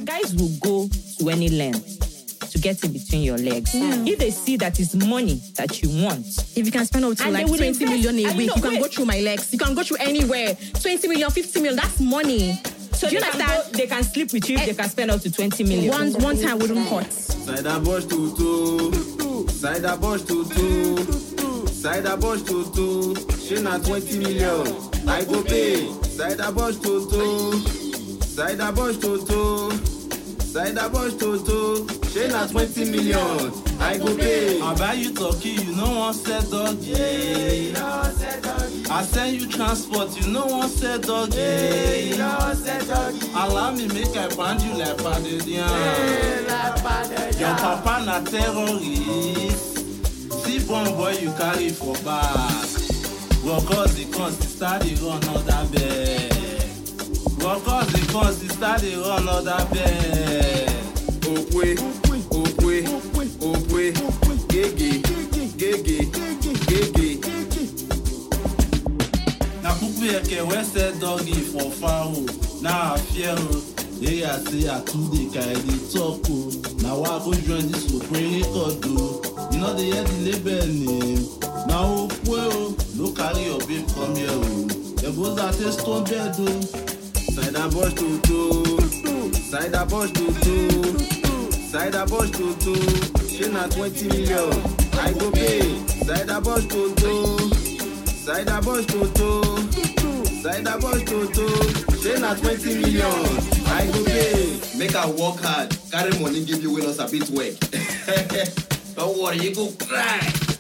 guys will go to any length to get in between your legs. If they see that it's money that you want. If you can spend up to And like they will 20 million a invest- week, no, you can wait. go through my legs. You can go through anywhere. 20 million, 50 million, that's money. So Do you they can understand? they can sleep with you if they can spend up to 20 million. One time wouldn't hurt. Cider Bosch tutu, Cider Bosch tutu, Cider Bosch tutu. She na 20 million. I go pay. Cider Bosch tutu, Cider Bosch tutu, Cider Bosch tutu. She na 20 million. I go pay. I buy you turkey, you no want set doggy. I send you transport, you no want set doggy. Allow me make I pound you like Padedian. Your papa na terrorist. See bomb boy you carry for back. Workers the cons, they start the run other bed. Workers the cons, they start the run other bed. Opwe, opwe, opwe, gege, gege, gege. Na pupu eke we set doggy for farm. Na fear. Hey, I say I too dey carry the talk. Now I go join this Supreme record. You know they hear the label name. Now no carry your babe come here. There goes that a stone bed. Cider Bosch tutu, Cider Bosch tutu, Cider Bosch tutu. She na 20 million. I go pay. Cider Bosch tutu, Cider Bosch tutu, Cider Bosch tutu. She na 20 million. I go pay. Make her work hard. Carry money, give you when us a bit work. Don't worry, you go cry.